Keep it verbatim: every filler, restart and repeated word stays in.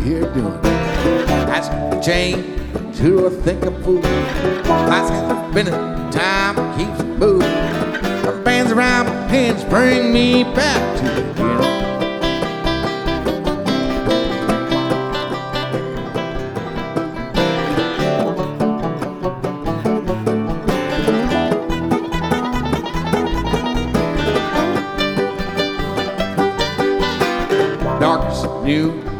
here doing? That's a chain to a thinking fool. That's been a time that keeps moving. The bands around my hands bring me back to the beginning. Darkness new